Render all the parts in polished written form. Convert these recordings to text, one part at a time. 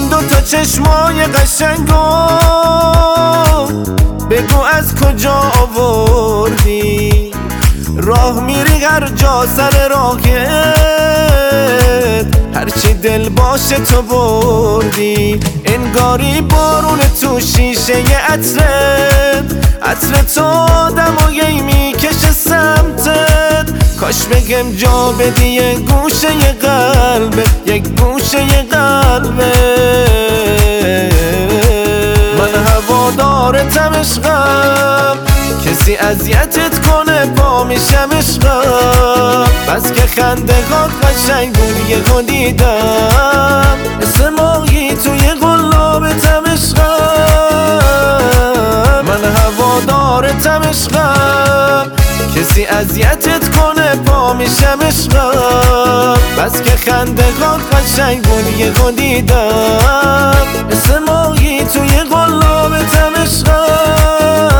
دوتا چشمای قشنگو بگو از کجا آوردی؟ راه میری هر جا سر راهت، هرچی دل باشه تو بردی. انگاری بارون تو شیشه عطرت، عطر تو آدمایی میکشه سمتت. کاش بگم جا بدی یه گوشه ی قلبت، یک گوشه ی قلبت. من هوادارتم عشقم، کسی اذیتت کنه پا میشم عشقم. بس که خنده هات قشنگ بود یهو دیدم، مثل ماهی توی قلابتم عشقم. من هوادارتم عشقم، کسی اذیتت کنه پا میشم عشقم. بس که خنده هات قشنگ بود یهو دیدم، مثل ماهی توی قلابتم عشقم.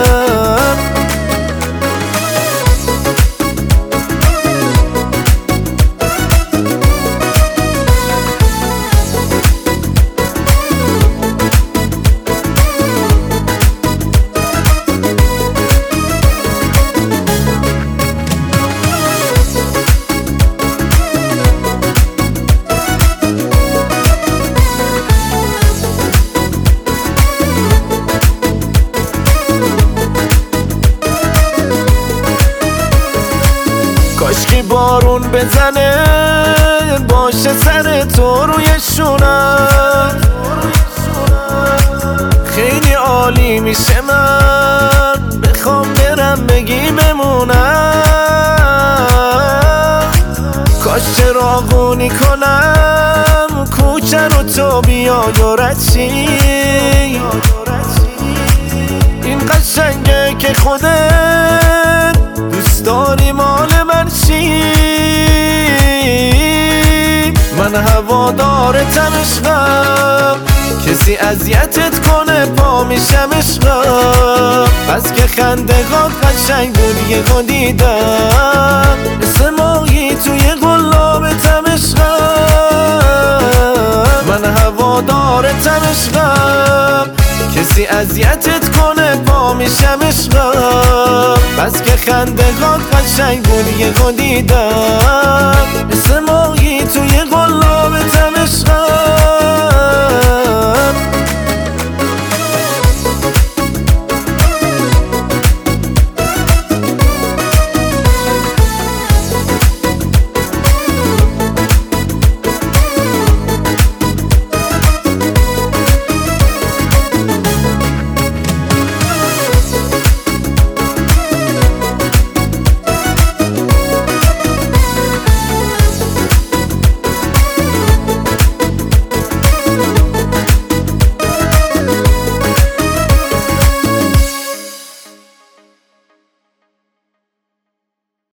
کاشکی بارون بزنه باشه سر تو روی شونم، خیلی عالی میشه. من بخوام برم بگی بمونم، کاش چراغونی کنم کوچه رو تو بیای و رد شی. این قشنگه که خودت دوست داری مال من چی؟ من هوادارتم عشقم، کسی اذیتت کنه پا میشم عشقم. بس که خنده هات قشنگ بود یهو دیدم، مثل ماهی توی قلابتم عشقم. من هوادارتم عشقم، کسی اذیتت کنه پا میشم عشقم. بس که خنده هات قشنگ بود یهو دیدم، مثل ماهی توی قلابتم